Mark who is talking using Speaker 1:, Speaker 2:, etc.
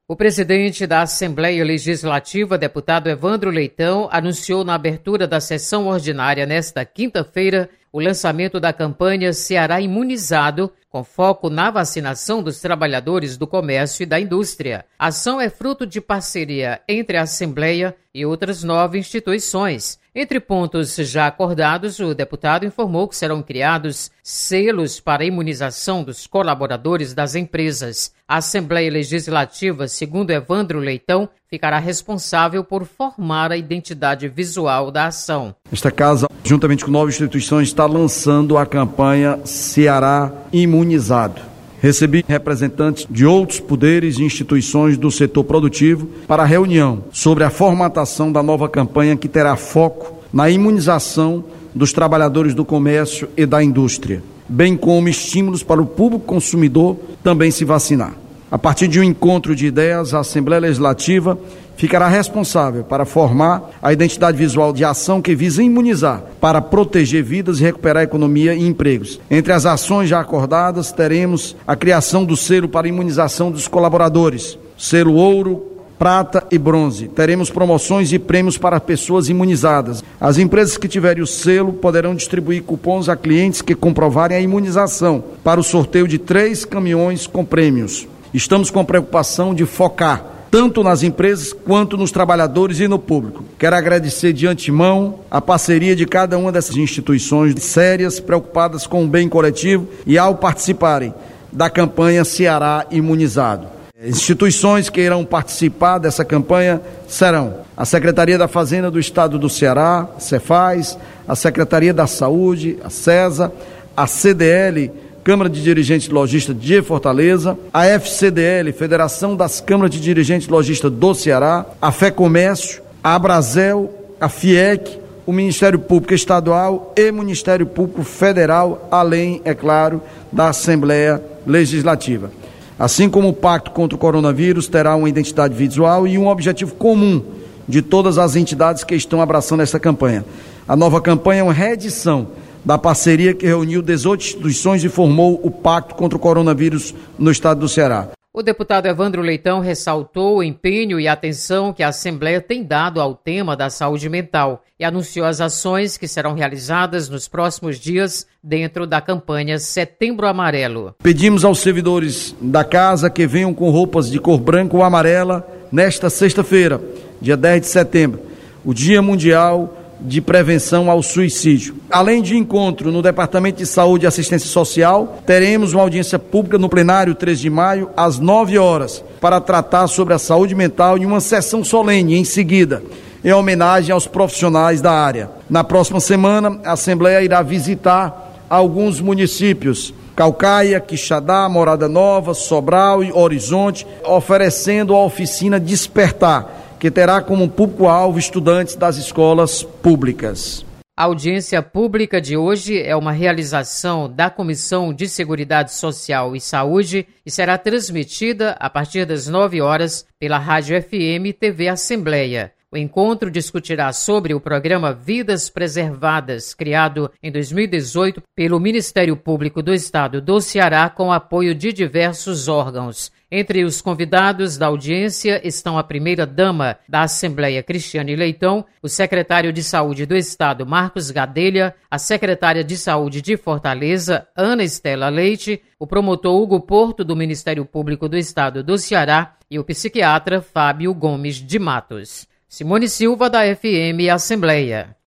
Speaker 1: O presidente da Assembleia Legislativa, deputado Evandro Leitão, anunciou na abertura da sessão ordinária nesta quinta-feira o lançamento da campanha Ceará Imunizado, com foco na vacinação dos trabalhadores do comércio e da indústria. A ação é fruto de parceria entre a Assembleia e outras 9 instituições. Entre pontos já acordados, o deputado informou que serão criados selos para a imunização dos colaboradores das empresas. A Assembleia Legislativa, segundo Evandro Leitão, ficará responsável por formar a identidade visual da ação.
Speaker 2: Esta casa, juntamente com 9 instituições, está lançando a campanha Ceará Imunizado. Recebi representantes de outros poderes e instituições do setor produtivo para a reunião sobre a formatação da nova campanha que terá foco na imunização dos trabalhadores do comércio e da indústria, bem como estímulos para o público consumidor também se vacinar. A partir de um encontro de ideias, a Assembleia Legislativa ficará responsável para formar a identidade visual de ação que visa imunizar, para proteger vidas e recuperar a economia e empregos. Entre as ações já acordadas, teremos a criação do selo para imunização dos colaboradores, selo ouro, prata e bronze. Teremos promoções e prêmios para pessoas imunizadas. As empresas que tiverem o selo poderão distribuir cupons a clientes que comprovarem a imunização para o sorteio de 3 caminhões com prêmios. Estamos com preocupação de focar tanto nas empresas quanto nos trabalhadores e no público. Quero agradecer de antemão a parceria de cada uma dessas instituições sérias, preocupadas com o bem coletivo e ao participarem da campanha Ceará Imunizado. Instituições que irão participar dessa campanha serão a Secretaria da Fazenda do Estado do Ceará, a Cefaz, a Secretaria da Saúde, a CESA, a CDL, Câmara de Dirigentes Lojistas de Fortaleza, a FCDL, Federação das Câmaras de Dirigentes Lojistas do Ceará, a FEComércio, a Abrazel, a FIEC, o Ministério Público Estadual e o Ministério Público Federal, além, é claro, da Assembleia Legislativa. Assim como o Pacto contra o Coronavírus terá uma identidade visual e um objetivo comum de todas as entidades que estão abraçando essa campanha. A nova campanha é uma reedição da parceria que reuniu 18 instituições e formou o Pacto contra o Coronavírus no estado do Ceará.
Speaker 1: O deputado Evandro Leitão ressaltou o empenho e atenção que a Assembleia tem dado ao tema da saúde mental e anunciou as ações que serão realizadas nos próximos dias dentro da campanha Setembro Amarelo.
Speaker 2: Pedimos aos servidores da casa que venham com roupas de cor branca ou amarela nesta sexta-feira, dia 10 de setembro, o Dia Mundial de Prevenção ao Suicídio. Além de encontro no Departamento de Saúde e Assistência Social, teremos uma audiência pública no plenário 3 de maio, às 9 horas, para tratar sobre a saúde mental e uma sessão solene em seguida, em homenagem aos profissionais da área. Na próxima semana, a Assembleia irá visitar alguns municípios, Caucaia, Quixadá, Morada Nova, Sobral e Horizonte, oferecendo a oficina Despertar, que terá como público-alvo estudantes das escolas públicas.
Speaker 1: A audiência pública de hoje é uma realização da Comissão de Seguridade Social e Saúde e será transmitida a partir das 9 horas pela Rádio FM e TV Assembleia. O encontro discutirá sobre o programa Vidas Preservadas, criado em 2018 pelo Ministério Público do Estado do Ceará, com apoio de diversos órgãos. Entre os convidados da audiência estão a primeira-dama da Assembleia, Cristiane Leitão, o secretário de Saúde do Estado, Marcos Gadelha, a secretária de Saúde de Fortaleza, Ana Estela Leite, o promotor Hugo Porto, do Ministério Público do Estado do Ceará, e o psiquiatra Fábio Gomes de Matos. Simone Silva, da FM Assembleia.